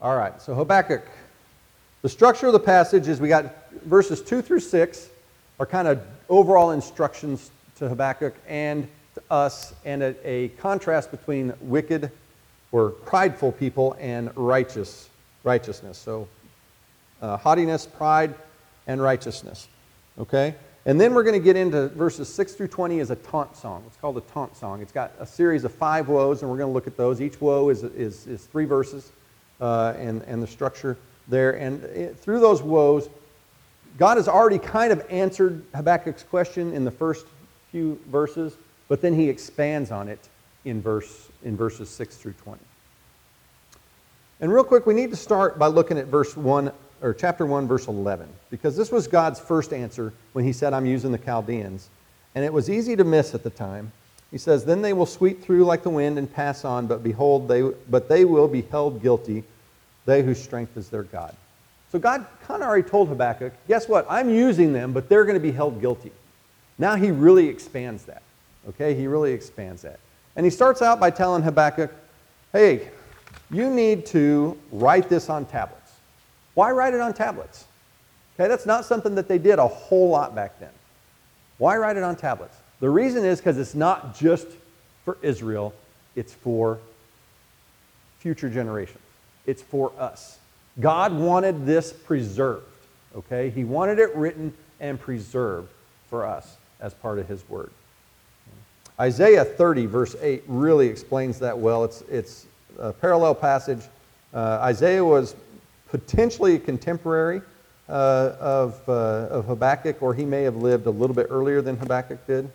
All right, so Habakkuk. The structure of the passage is we got verses 2 through 6 are kind of overall instructions to Habakkuk and to us, and a contrast between wicked or prideful people and righteousness. So haughtiness, pride, and righteousness. Okay? And then we're going to get into verses 6 through 20 as a taunt song. It's called a taunt song. It's got a series of 5 woes, and we're going to look at those. Each woe is 3 verses, and the structure there. And through those woes, God has already kind of answered Habakkuk's question in the first few verses, but then he expands on it in verses 6 through 20. And real quick, we need to start by looking at chapter 1, verse 11, because this was God's first answer when he said, I'm using the Chaldeans. And it was easy to miss at the time. He says, then they will sweep through like the wind and pass on, but behold, they will be held guilty, they whose strength is their God. So God kind of already told Habakkuk, guess what? I'm using them, but they're going to be held guilty. Now he really expands that. Okay, he really expands that. And he starts out by telling Habakkuk, hey, you need to write this on tablets. Why write it on tablets? Okay, that's not something that they did a whole lot back then. Why write it on tablets? The reason is because it's not just for Israel, it's for future generations. It's for us. God wanted this preserved, okay? He wanted it written and preserved for us as part of his word. Isaiah 30, verse 8 really explains that well. It's a parallel passage. Isaiah was potentially a contemporary of Habakkuk, or he may have lived a little bit earlier than Habakkuk did.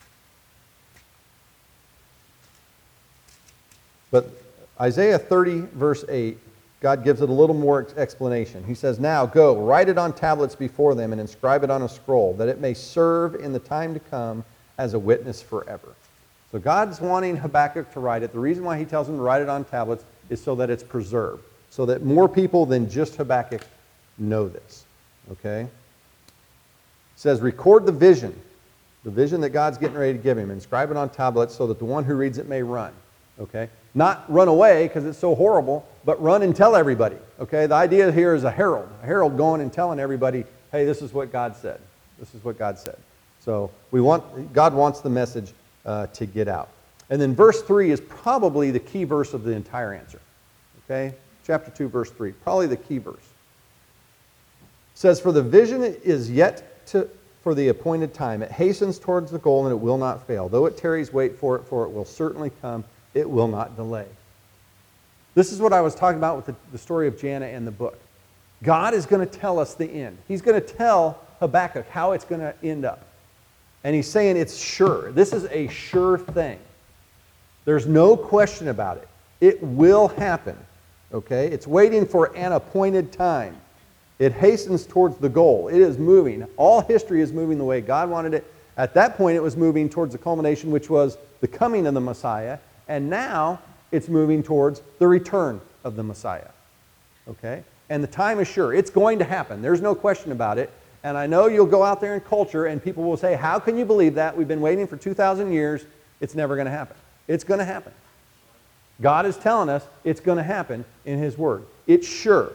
But Isaiah 30, verse 8, God gives it a little more explanation. He says, now go, write it on tablets before them and inscribe it on a scroll, that it may serve in the time to come as a witness forever. So God's wanting Habakkuk to write it. The reason why he tells him to write it on tablets is so that it's preserved, so that more people than just Habakkuk know this. Okay? It says, record the vision that God's getting ready to give him. Inscribe it on tablets so that the one who reads it may run. Okay? Not run away because it's so horrible, but run and tell everybody. Okay? The idea here is a herald going and telling everybody, hey, this is what God said. This is what God said. So God wants the message to get out. And then verse 3 is probably the key verse of the entire answer. Okay? Chapter 2, verse 3. Probably the key verse. It says, for the vision is yet for the appointed time. It hastens towards the goal and it will not fail. Though it tarries, wait for it will certainly come. It will not delay. This is what I was talking about with the story of Janna and the book. God is going to tell us the end. He's going to tell Habakkuk how it's going to end up. And he's saying it's sure. This is a sure thing. There's no question about it. It will happen. Okay? It's waiting for an appointed time. It hastens towards the goal. It is moving. All history is moving the way God wanted it. At that point, it was moving towards the culmination, which was the coming of the Messiah. And now it's moving towards the return of the Messiah. Okay? And the time is sure. It's going to happen. There's no question about it. And I know you'll go out there in culture and people will say, how can you believe that? We've been waiting for 2,000 years. It's never going to happen. It's going to happen. God is telling us it's going to happen in his word. It's sure.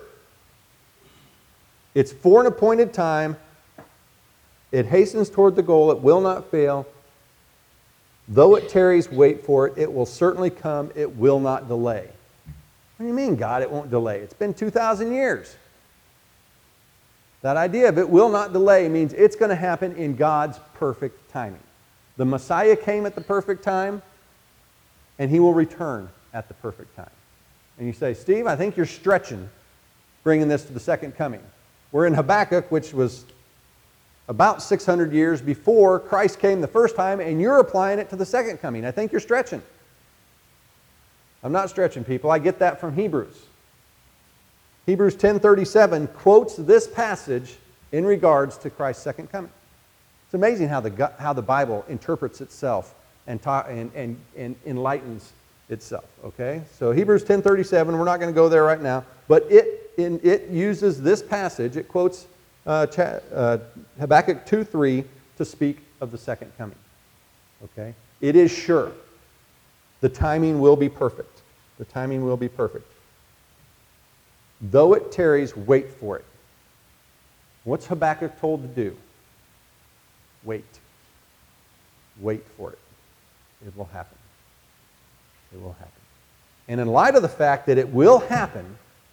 It's for an appointed time. It hastens toward the goal. It will not fail. Though it tarries, wait for it. It will certainly come. It will not delay. What do you mean, God, it won't delay? It's been 2,000 years. That idea of it will not delay means it's going to happen in God's perfect timing. The Messiah came at the perfect time, and he will return at the perfect time. And you say, Steve, I think you're stretching bringing this to the second coming. We're in Habakkuk, which was about 600 years before Christ came the first time, and you're applying it to the second coming. I think you're stretching. I'm not stretching, people. I get that from Hebrews. Hebrews 10:37 quotes this passage in regards to Christ's second coming. It's amazing how the Bible interprets itself and enlightens itself. Okay, so Hebrews 10:37. We're not going to go there right now, but it uses this passage. It quotes Habakkuk 2:3 to speak of the second coming. Okay, it is sure. The timing will be perfect. The timing will be perfect. Though it tarries, wait for it. What's Habakkuk told to do? Wait. Wait for it. It will happen. It will happen. And in light of the fact that it will happen,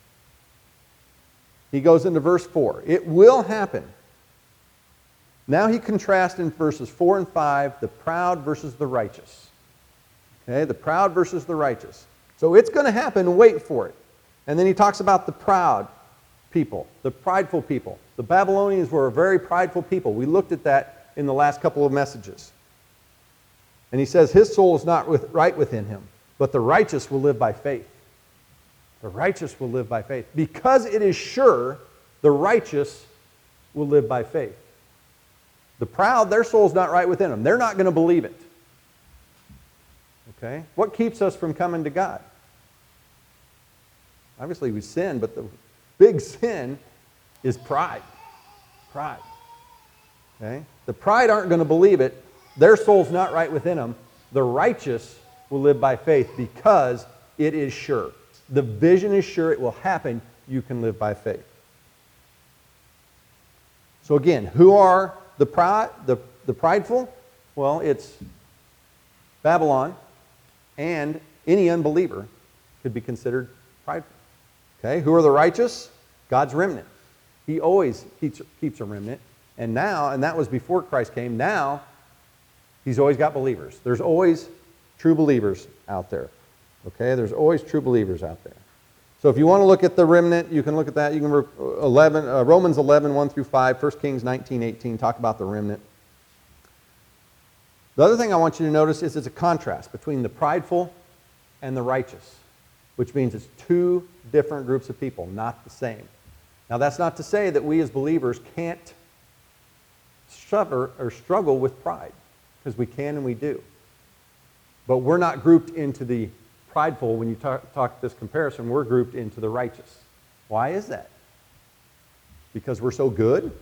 he goes into verse 4. It will happen. Now he contrasts in verses 4 and 5 the proud versus the righteous. Okay, the proud versus the righteous. So it's going to happen, wait for it. And then he talks about the proud people, the prideful people. The Babylonians were a very prideful people. We looked at that in the last couple of messages. And he says his soul is not right within him, but the righteous will live by faith. The righteous will live by faith. Because it is sure, the righteous will live by faith. The proud, their soul's not right within them. They're not going to believe it. Okay? What keeps us from coming to God? Obviously we sin, but the big sin is pride. Pride. Okay? The pride aren't going to believe it. Their soul's not right within them. The righteous will live by faith because it is sure. The vision is sure. It will happen. You can live by faith. So again, who are the prideful? Well, it's Babylon, and any unbeliever could be considered prideful. Okay, who are the righteous? God's remnant. He always keeps a remnant. And now, and that was before Christ came, now he's always got believers. There's always true believers out there. Okay, there's always true believers out there. So if you want to look at the remnant, you can look at that. You can Romans 11, 1 through 5, 1 Kings 19, 18, talk about the remnant. The other thing I want you to notice is it's a contrast between the prideful and the righteous, which means it's two different groups of people, not the same. Now that's not to say that we as believers can't suffer or struggle with pride, because we can and we do. But we're not grouped into the prideful. When you talk this comparison, we're grouped into the righteous. Why is that? Because we're so good?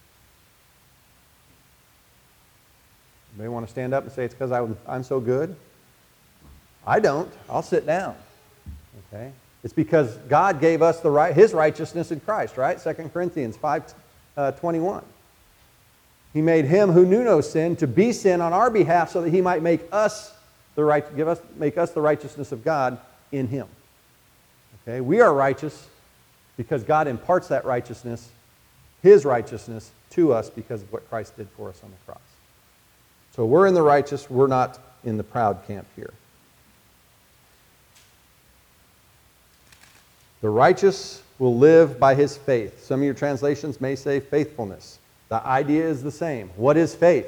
Anybody want to stand up and say it's because I'm so good? I don't. I'll sit down. Okay? It's because God gave us His righteousness in Christ, right? 2 Corinthians 5:21. He made Him who knew no sin to be sin on our behalf so that He might make us the righteousness of God in Him. Okay? We are righteous because God imparts that righteousness, His righteousness, to us because of what Christ did for us on the cross. So we're in the righteous, we're not in the proud camp here. The righteous will live by his faith. Some of your translations may say faithfulness. The idea is the same. What is faith?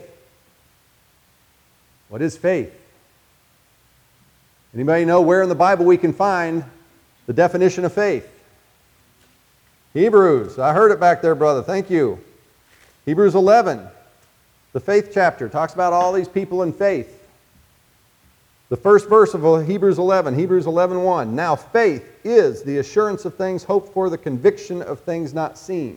What is faith? Anybody know where in the Bible we can find the definition of faith? Hebrews. I heard it back there, brother. Thank you. Hebrews 11, the faith chapter, talks about all these people in faith. The first verse of Hebrews 11, Hebrews 11:1. Now faith is the assurance of things hoped for, the conviction of things not seen.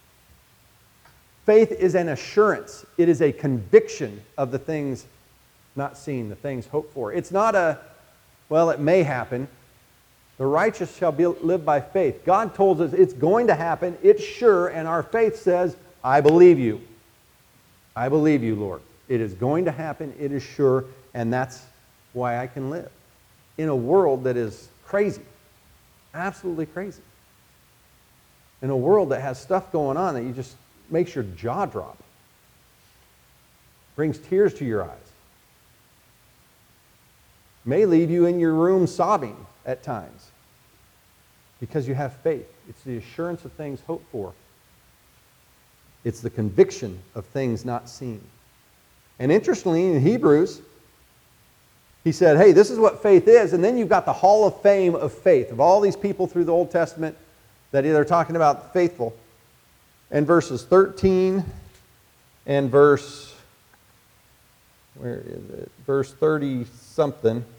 Faith is an assurance. It is a conviction of the things not seen, the things hoped for. It's not well, it may happen. The righteous shall live by faith. God told us it's going to happen. It's sure, and our faith says, I believe you. I believe you, Lord. It is going to happen. It is sure, and that's why I can live in a world that is crazy, absolutely crazy. In a world that has stuff going on that you just makes your jaw drop, brings tears to your eyes, may leave you in your room sobbing at times because you have faith. It's the assurance of things hoped for. It's the conviction of things not seen. And interestingly, in Hebrews, he said, hey, this is what faith is. And then you've got the hall of fame of faith, of all these people through the Old Testament that they're talking about faithful. And verses 13 and verse 30-something,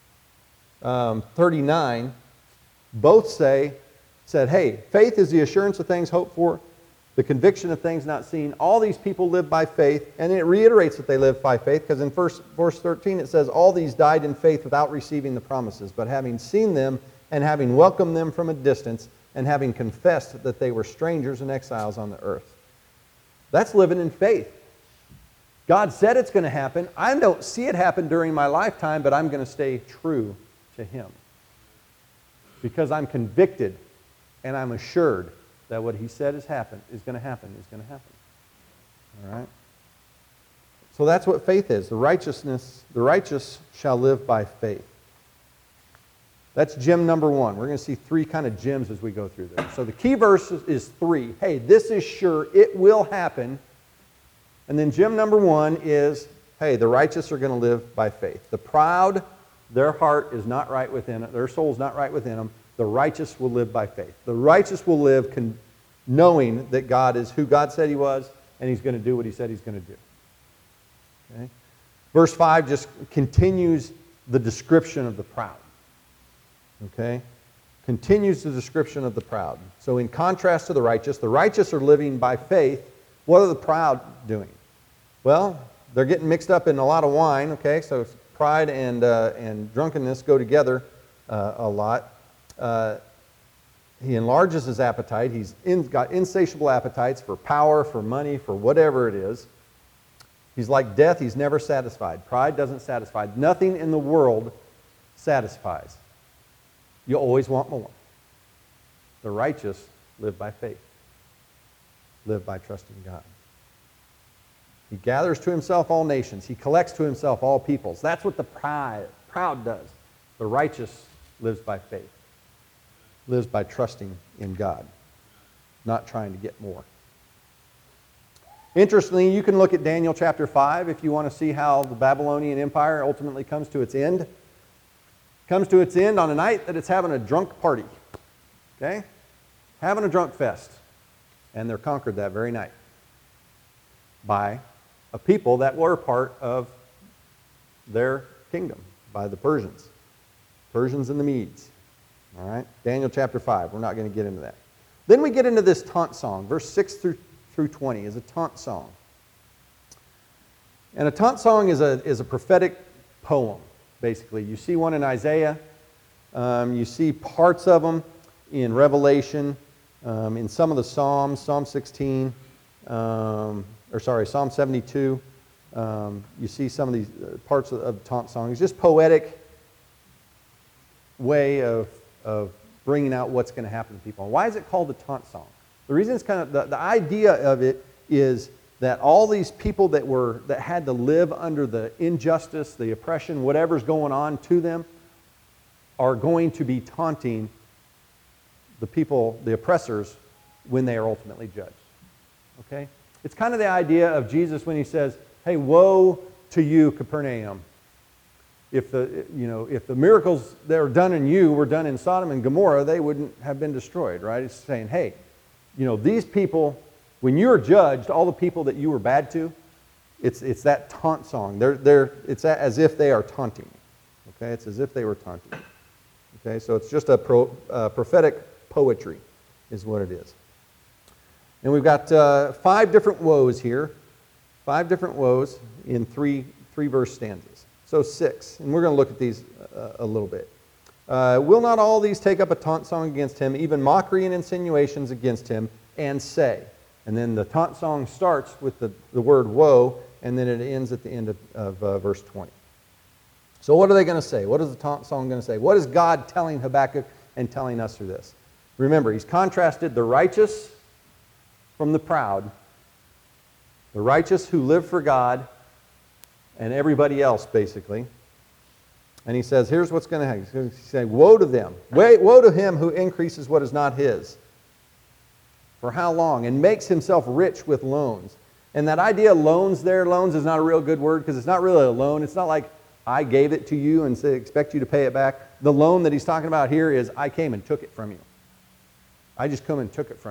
39, both said, hey, faith is the assurance of things hoped for, the conviction of things not seen. All these people live by faith, and it reiterates that they live by faith, because in verse 13 it says, all these died in faith without receiving the promises, but having seen them and having welcomed them from a distance, and having confessed that they were strangers and exiles on the earth. That's living in faith. God said it's going to happen. I don't see it happen during my lifetime, but I'm going to stay true to Him. Because I'm convicted and I'm assured that what He said is going to happen. All right? So that's what faith is. The righteous shall live by faith. That's gem number one. We're going to see three kind of gems as we go through this. So the key verse is 3. Hey, this is sure. It will happen. And then gem number 1 is, hey, the righteous are going to live by faith. The proud, their heart is not right within it. Their soul is not right within them. The righteous will live by faith. The righteous will live knowing that God is who God said He was, and He's going to do what He said He's going to do. Okay? Verse 5 just continues the description of the proud. Okay? Continues the description of the proud. So in contrast to the righteous are living by faith. What are the proud doing? Well, they're getting mixed up in a lot of wine, okay? So pride and drunkenness go together a lot. He enlarges his appetite. He's got insatiable appetites for power, for money, for whatever it is. He's like death. He's never satisfied. Pride doesn't satisfy. Nothing in the world satisfies. You always want more. The righteous live by faith. Live by trusting God. He gathers to himself all nations. He collects to himself all peoples. That's what the proud does. The righteous lives by faith. Lives by trusting in God. Not trying to get more. Interestingly, you can look at Daniel chapter 5 if you want to see how the Babylonian Empire ultimately comes to its end. It comes to its end on a night that it's having a drunk party. Okay? Having a drunk fest. And they're conquered that very night by a people that were part of their kingdom, by the Persians. Persians and the Medes. All right? Daniel chapter 5. We're not going to get into that. Then we get into this taunt song. Verse 6 through 20 is a taunt song. And a taunt song is a prophetic poem, basically. You see one in Isaiah. You see parts of them in Revelation. In some of the Psalms, Psalm 16, Psalm 72, you see some of these parts of the taunt song. It's just poetic way of bringing out what's going to happen to people. And why is it called the taunt song? The reason it's kind of, the idea of it is that all these people that had to live under the injustice, the oppression, whatever's going on to them, are going to be taunting the people, the oppressors, when they are ultimately judged. Okay? It's kind of the idea of Jesus when He says, hey, woe to you, Capernaum. If the miracles that are done in you were done in Sodom and Gomorrah, they wouldn't have been destroyed, right? It's saying, hey, these people, when you're judged, all the people that you were bad to, it's that taunt song. It's as if they are taunting. Okay? It's as if they were taunting. Okay? So it's just a prophetic poetry is what it is. And we've got 5 different woes here. 5 different woes in three verse stanzas. So 6, and we're going to look at these a little bit. Will not all these take up a taunt song against him, even mockery and insinuations against him, and say? And then the taunt song starts with the word woe, and then it ends at the end of verse 20. So what are they going to say? What is the taunt song going to say? What is God telling Habakkuk and telling us through this? Remember, he's contrasted the righteous from the proud, the righteous who live for God, and everybody else, basically. And he says, here's what's going to happen. He's saying, woe to them. Woe to him who increases what is not his. For how long? And makes himself rich with loans. And that idea of loans is not a real good word because it's not really a loan. It's not like I gave it to you and expect you to pay it back. The loan that he's talking about here is I came and took it from you. I just come and took it from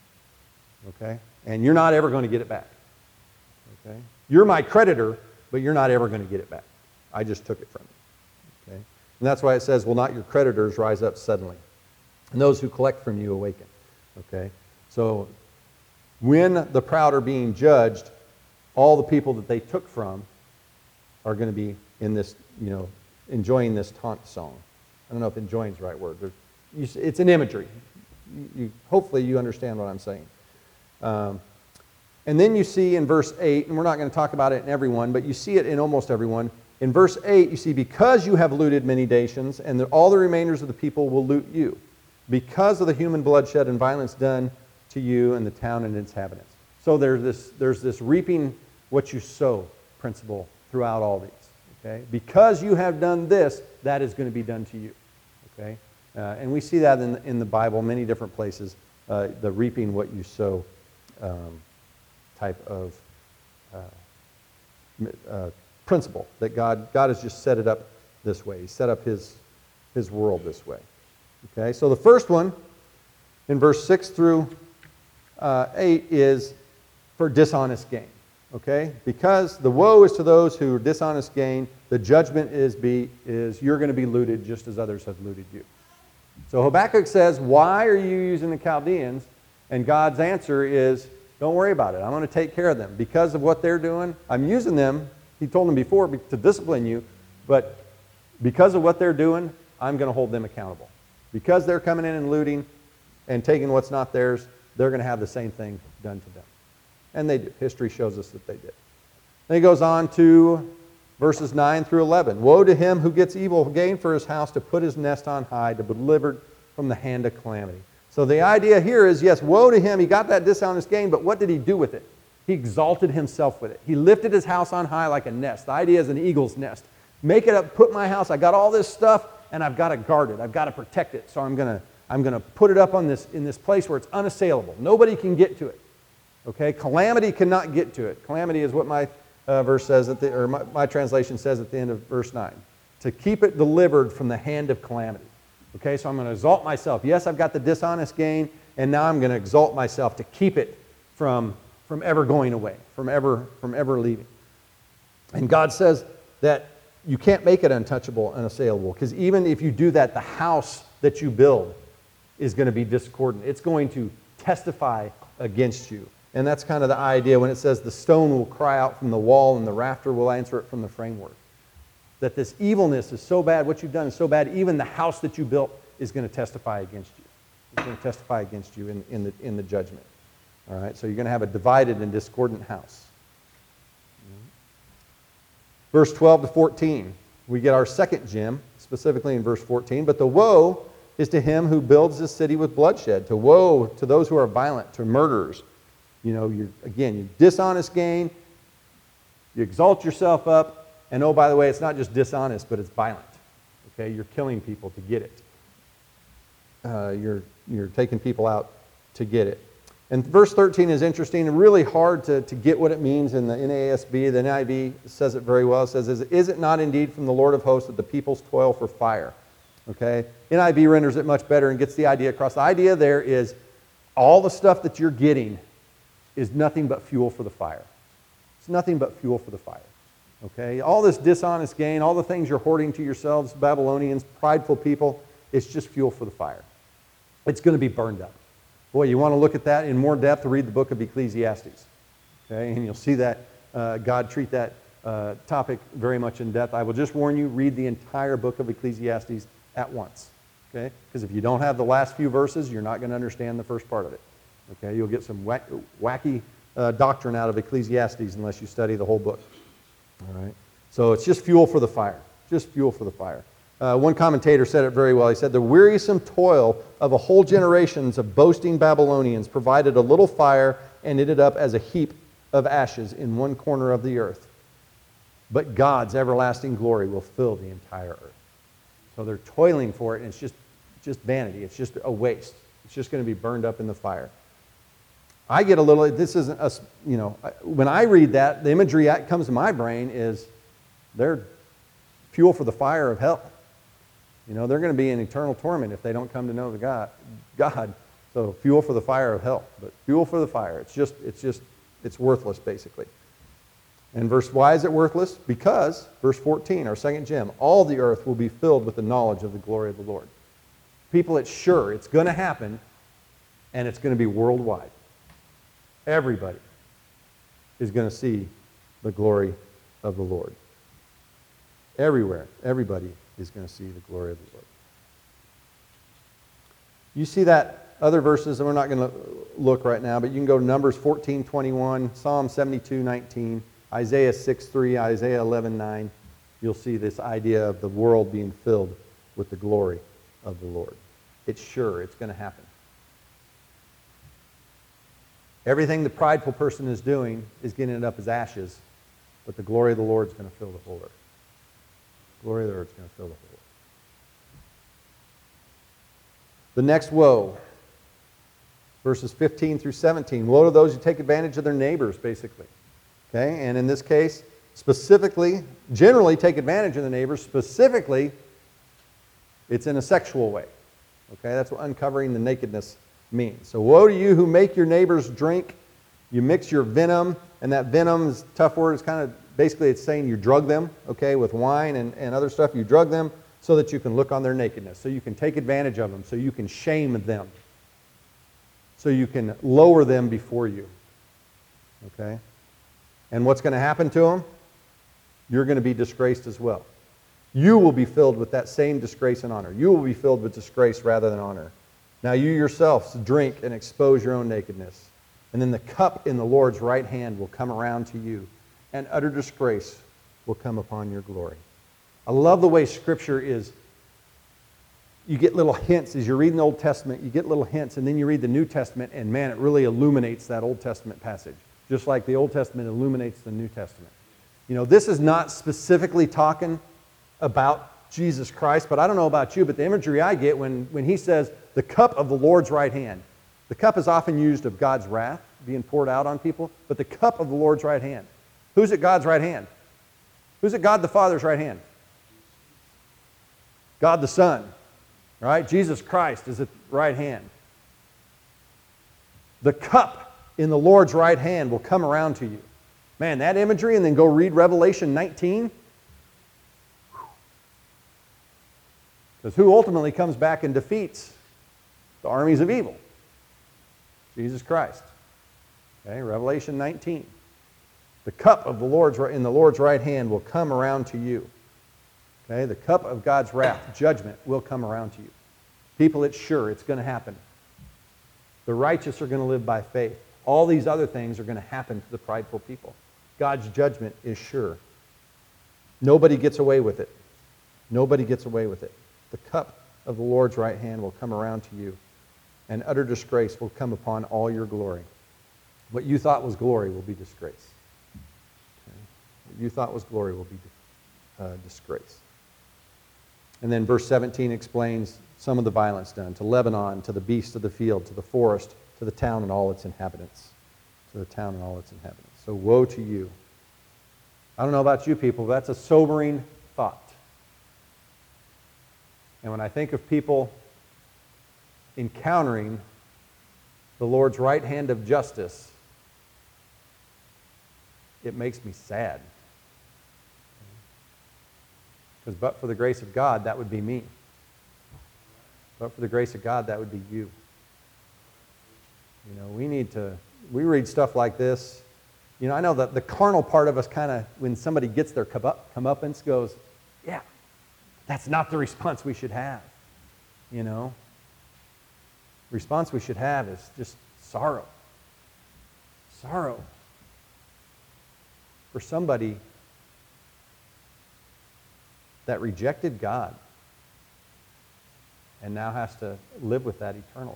you. Okay? And you're not ever going to get it back. Okay? You're my creditor, but you're not ever going to get it back. I just took it from you. Okay? And that's why it says, will not your creditors rise up suddenly? And those who collect from you awaken. Okay? So when the proud are being judged, all the people that they took from are going to be in this, enjoying this taunt song. I don't know if enjoying is the right word. It's an imagery. hopefully you understand what I'm saying. And then you see in verse 8, and we're not going to talk about it in everyone, but you see it in almost everyone. In verse 8, you see, because you have looted many nations, and all the remainders of the people will loot you, because of the human bloodshed and violence done to you and the town and its inhabitants. So there's this reaping what you sow principle throughout all these. Okay? Because you have done this, that is going to be done to you. Okay? And we see that in the Bible, many different places, the reaping what you sow type of principle, that God has just set it up this way. He set up his world this way. Okay, so the first one in verse 6 through 8 is for dishonest gain. Okay, because the woe is to those who are dishonest gain, the judgment is you're going to be looted just as others have looted you. So Habakkuk says, why are you using the Chaldeans? And God's answer is, don't worry about it. I'm going to take care of them. Because of what they're doing, I'm using them, he told them before, to discipline you, but because of what they're doing, I'm going to hold them accountable. Because they're coming in and looting and taking what's not theirs, they're going to have the same thing done to them. And they did. History shows us that they did. Then he goes on to verses 9 through 11. Woe to him who gets evil gain for his house, to put his nest on high, to be delivered from the hand of calamity. So the idea here is, yes, woe to him. He got that dishonest gain, but what did he do with it? He exalted himself with it. He lifted his house on high like a nest. The idea is an eagle's nest. Make it up, put my house, I got all this stuff, and I've got to guard it. I've got to protect it. So I'm going to put it up in this place where it's unassailable. Nobody can get to it. Okay? Calamity cannot get to it. Calamity is what my verse says, my translation says at the end of verse 9. To keep it delivered from the hand of calamity. Okay, so I'm going to exalt myself. Yes, I've got the dishonest gain, and now I'm going to exalt myself to keep it from ever going away, from ever leaving. And God says that you can't make it untouchable, unassailable, because even if you do that, the house that you build is going to be discordant. It's going to testify against you. And that's kind of the idea when it says the stone will cry out from the wall and the rafter will answer it from the framework. That this evilness is so bad, what you've done is so bad, even the house that you built is going to testify against you. It's going to testify against you in the judgment. All right, so you're going to have a divided and discordant house. Verse 12 to 14, we get our second gem, specifically in verse 14. But the woe is to him who builds this city with bloodshed. To woe to those who are violent, to murderers. You know, you dishonest gain, you exalt yourself up, and oh, by the way, it's not just dishonest, but it's violent. Okay, you're killing people to get it. You're taking people out to get it. And verse 13 is interesting and really hard to get what it means in the NASB. The NIV says it very well. It says, is it not indeed from the Lord of hosts that the peoples toil for fire? Okay, NIV renders it much better and gets the idea across. The idea there is all the stuff that you're getting is nothing but fuel for the fire. It's nothing but fuel for the fire. Okay, all this dishonest gain, all the things you're hoarding to yourselves, Babylonians, prideful people, it's just fuel for the fire. It's going to be burned up. Boy, you want to look at that in more depth, read the book of Ecclesiastes. Okay, and you'll see that God treat that topic very much in depth. I will just warn you, read the entire book of Ecclesiastes at once. Okay, because if you don't have the last few verses, you're not going to understand the first part of it. Okay, you'll get some wacky doctrine out of Ecclesiastes unless you study the whole book. All right, so it's just fuel for the fire. Just fuel for the fire. One commentator said it very well. He said, the wearisome toil of a whole generations of boasting Babylonians provided a little fire and ended up as a heap of ashes in one corner of the earth. But God's everlasting glory will fill the entire earth. So they're toiling for it, and it's just vanity. It's just a waste. It's just going to be burned up in the fire. I get a little, this isn't us, you know, when I read that, the imagery that comes to my brain is they're fuel for the fire of hell. You know, they're going to be in eternal torment if they don't come to know the God. So fuel for the fire of hell, but fuel for the fire. It's worthless basically. And why is it worthless? Because, verse 14, our second gem, all the earth will be filled with the knowledge of the glory of the Lord. People, it's sure, it's going to happen, and it's going to be worldwide. Everybody is going to see the glory of the Lord. Everywhere, everybody is going to see the glory of the Lord. You see that other verses, and we're not going to look right now, but you can go to Numbers 14:21, Psalm 72:19, Isaiah 6:3, Isaiah 11:9. You'll see this idea of the world being filled with the glory of the Lord. It's sure. It's going to happen. Everything the prideful person is doing is getting it up as ashes, but the glory of the Lord is going to fill the whole earth. The glory of the earth is going to fill the whole earth. The next woe, verses 15 through 17. Woe to those who take advantage of their neighbors, basically. Okay, and in this case, specifically, generally take advantage of the neighbors. Specifically, it's in a sexual way. Okay, that's what uncovering the nakedness means. So woe to you who make your neighbors drink. You mix your venom, and that venom is a tough word. It's kind of, basically it's saying you drug them, okay, with wine and other stuff. You drug them so that you can look on their nakedness, so you can take advantage of them, so you can shame them, so you can lower them before you. Okay? And what's going to happen to them? You're going to be disgraced as well. You will be filled with that same disgrace and honor. You will be filled with disgrace rather than honor. Now you yourselves drink and expose your own nakedness. And then the cup in the Lord's right hand will come around to you, and utter disgrace will come upon your glory. I love the way Scripture is. You get little hints as you're reading the Old Testament. You get little hints, and then you read the New Testament, and man, it really illuminates that Old Testament passage, just like the Old Testament illuminates the New Testament. You know, this is not specifically talking about Jesus Christ, but I don't know about you, but the imagery I get when he says the cup of the Lord's right hand. The cup is often used of God's wrath being poured out on people, but the cup of the Lord's right hand. Who's at God's right hand? Who's at God the Father's right hand? God the Son, right? Jesus Christ is at the right hand. The cup in the Lord's right hand will come around to you. Man, that imagery, and then go read Revelation 19. Because who ultimately comes back and defeats the armies of evil? Jesus Christ. Okay, Revelation 19. The cup of the Lord's in the Lord's right hand will come around to you. Okay, the cup of God's wrath, judgment, will come around to you. People, it's sure, it's going to happen. The righteous are going to live by faith. All these other things are going to happen to the prideful people. God's judgment is sure. Nobody gets away with it. Nobody gets away with it. The cup of the Lord's right hand will come around to you, and utter disgrace will come upon all your glory. What you thought was glory will be disgrace. Okay? What you thought was glory will be disgrace. And then verse 17 explains some of the violence done to Lebanon, to the beasts of the field, to the forest, to the town and all its inhabitants. To the town and all its inhabitants. So woe to you. I don't know about you people, but that's a sobering thought. And when I think of people encountering the Lord's right hand of justice, it makes me sad. Because but for the grace of God, that would be me. But for the grace of God, that would be you. You know, we read stuff like this. You know, I know that the carnal part of us kind of, when somebody gets their comeuppance, goes, yeah, that's not the response we should have. You know? The response we should have is just sorrow. Sorrow. For somebody that rejected God and now has to live with that eternally.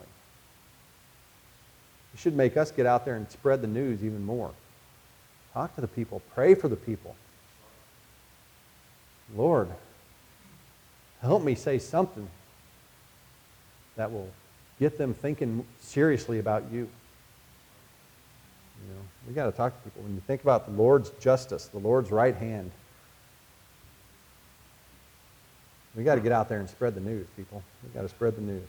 It should make us get out there and spread the news even more. Talk to the people. Pray for the people. Lord, help me say something that will get them thinking seriously about you. You know, we got to talk to people. When you think about the Lord's justice, the Lord's right hand, we got to get out there and spread the news, people. We got to spread the news.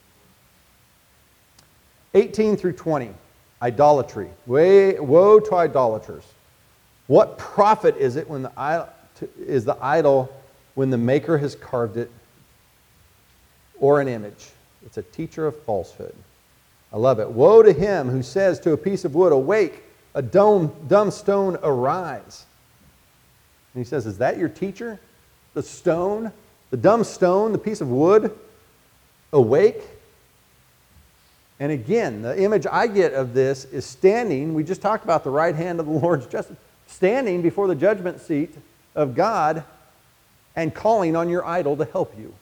18 through 20, idolatry. Woe to idolaters. What profit is it when the idol when the maker has carved it or an image? It's a teacher of falsehood. I love it. Woe to him who says to a piece of wood, awake, a dumb stone, arise. And he says, is that your teacher? The stone, the dumb stone, the piece of wood, awake? And again, the image I get of this is standing, we just talked about the right hand of the Lord's justice, standing before the judgment seat of God and calling on your idol to help you.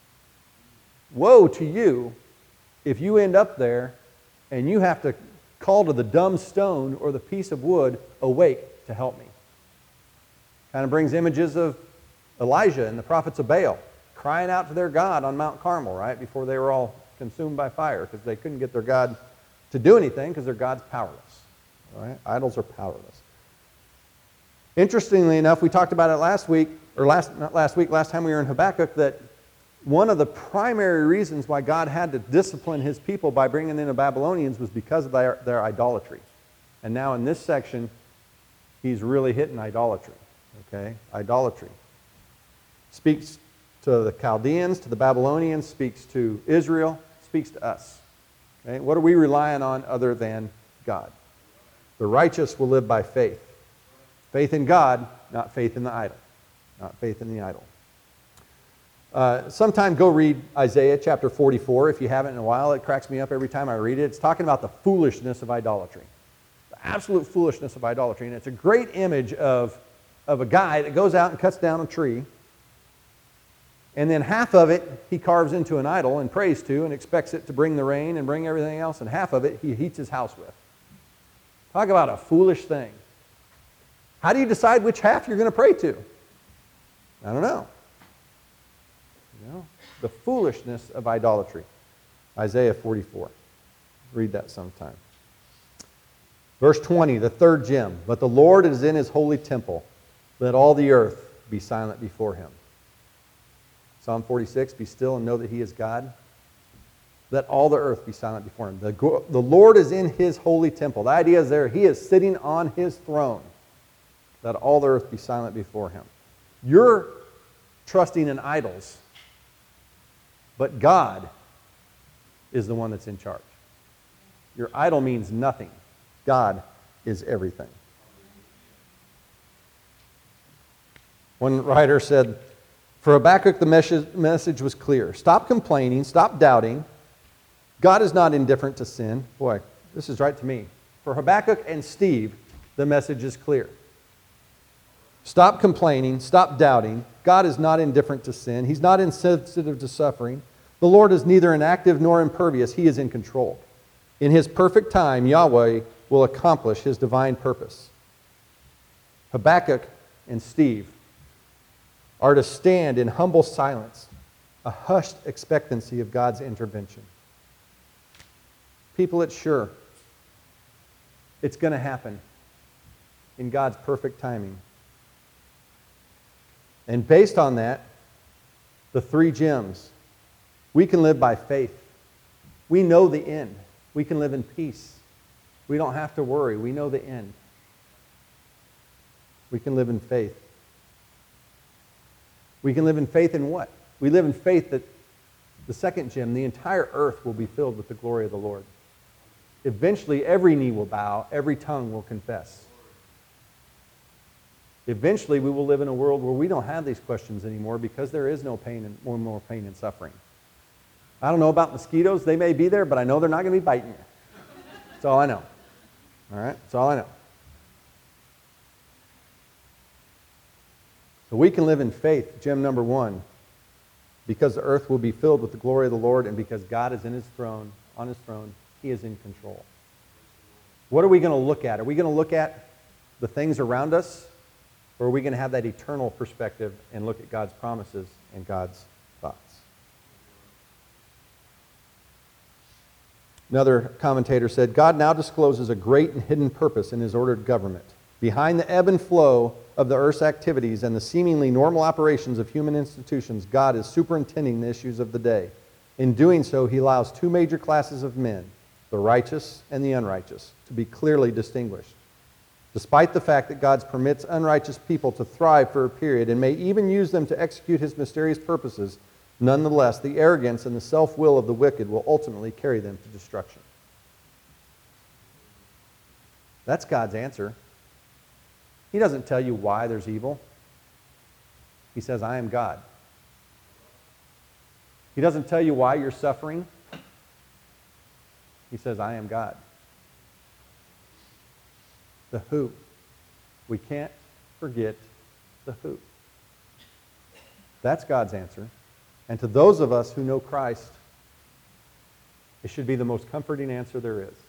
Woe to you if you end up there and you have to call to the dumb stone or the piece of wood, awake to help me. Kind of brings images of Elijah and the prophets of Baal crying out to their God on Mount Carmel, right, before they were all consumed by fire because they couldn't get their God to do anything because their God's powerless. Right? Idols are powerless. Interestingly enough, we talked about it last time we were in Habakkuk, that one of the primary reasons why God had to discipline his people by bringing in the Babylonians was because of their idolatry. And now in this section, he's really hitting idolatry. Okay? Idolatry. Speaks to the Chaldeans, to the Babylonians, speaks to Israel, speaks to us. Okay? What are we relying on other than God? The righteous will live by faith. Faith in God, not faith in the idol. Not faith in the idol. Sometime go read Isaiah chapter 44 if you haven't in a while. It cracks me up every time I read it. It's talking about the foolishness of idolatry. The absolute foolishness of idolatry. And it's a great image of a guy that goes out and cuts down a tree. And then half of it he carves into an idol and prays to and expects it to bring the rain and bring everything else. And half of it he heats his house with. Talk about a foolish thing. How do you decide which half you're going to pray to? I don't know. You know, the foolishness of idolatry. Isaiah 44. Read that sometime. Verse 20, the third gem. But the Lord is in his holy temple. Let all the earth be silent before him. Psalm 46, be still and know that he is God. Let all the earth be silent before him. The Lord is in his holy temple. The idea is there, he is sitting on his throne. Let all the earth be silent before him. You're trusting in idols, but God is the one that's in charge. Your idol means nothing. God is everything. One writer said, for Habakkuk, the message was clear. Stop complaining. Stop doubting. God is not indifferent to sin. Boy, this is right to me. For Habakkuk and Steve, the message is clear. Stop complaining. Stop doubting. God is not indifferent to sin. He's not insensitive to suffering. The Lord is neither inactive nor impervious. He is in control. In his perfect time, Yahweh will accomplish his divine purpose. Habakkuk and Steve are to stand in humble silence, a hushed expectancy of God's intervention. People, it's sure. It's going to happen in God's perfect timing. And based on that, the three gems, we can live by faith. We know the end. We can live in peace. We don't have to worry. We know the end. We can live in faith. We can live in faith in what? We live in faith that the second gem, the entire earth will be filled with the glory of the Lord. Eventually, every knee will bow, every tongue will confess. Eventually, we will live in a world where we don't have these questions anymore because there is no pain and more pain and suffering. I don't know about mosquitoes. They may be there, but I know they're not going to be biting you. That's all I know. All right? That's all I know. So we can live in faith, gem number one, because the earth will be filled with the glory of the Lord, and because God is in his throne, on his throne, he is in control. What are we going to look at? Are we going to look at the things around us, or are we going to have that eternal perspective and look at God's promises and God's thoughts? Another commentator said, God now discloses a great and hidden purpose in his ordered government. Behind the ebb and flow of the earth's activities and the seemingly normal operations of human institutions, God is superintending the issues of the day. In doing so, he allows two major classes of men, the righteous and the unrighteous, to be clearly distinguished. Despite the fact that God permits unrighteous people to thrive for a period and may even use them to execute his mysterious purposes, nonetheless, the arrogance and the self-will of the wicked will ultimately carry them to destruction. That's God's answer. He doesn't tell you why there's evil. He says, I am God. He doesn't tell you why you're suffering. He says, I am God. The who. We can't forget the who. That's God's answer. And to those of us who know Christ, it should be the most comforting answer there is.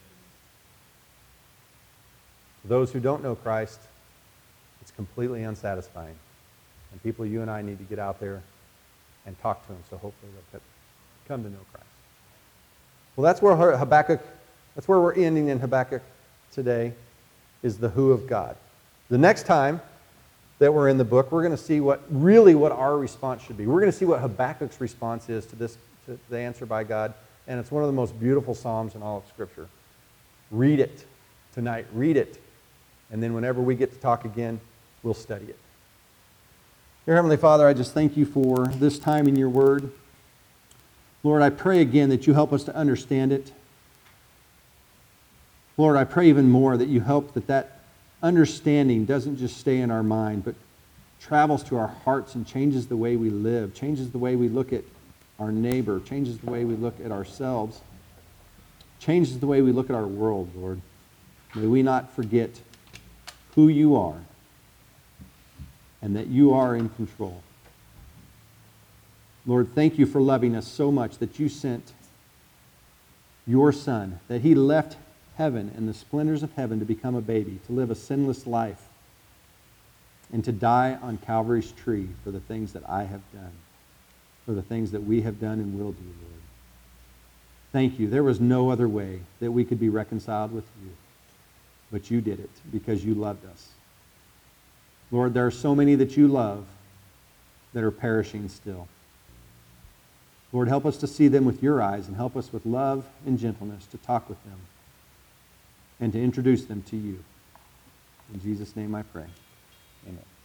To those who don't know Christ, it's completely unsatisfying. And people, you and I need to get out there and talk to them, so hopefully they'll come to know Christ. Well, that's where Habakkuk, that's where we're ending in Habakkuk today, is the who of God. The next time that we're in the book, we're going to see what our response should be. We're going to see what Habakkuk's response is to the answer by God, and it's one of the most beautiful Psalms in all of Scripture. Read it tonight. Read it. And then whenever we get to talk again, we'll study it. Dear Heavenly Father, I just thank you for this time in your word. Lord, I pray again that you help us to understand it. Lord, I pray even more that you help that understanding doesn't just stay in our mind, but travels to our hearts and changes the way we live, changes the way we look at our neighbor, changes the way we look at ourselves, changes the way we look at our world, Lord. May we not forget who you are and that you are in control. Lord, thank you for loving us so much that you sent your Son, that he left heaven and the splendors of heaven to become a baby, to live a sinless life, and to die on Calvary's tree for the things that I have done, for the things that we have done and will do, Lord. Thank you. There was no other way that we could be reconciled with you, but you did it because you loved us. Lord, there are so many that you love that are perishing still. Lord, help us to see them with your eyes and help us with love and gentleness to talk with them and to introduce them to you. In Jesus' name I pray. Amen.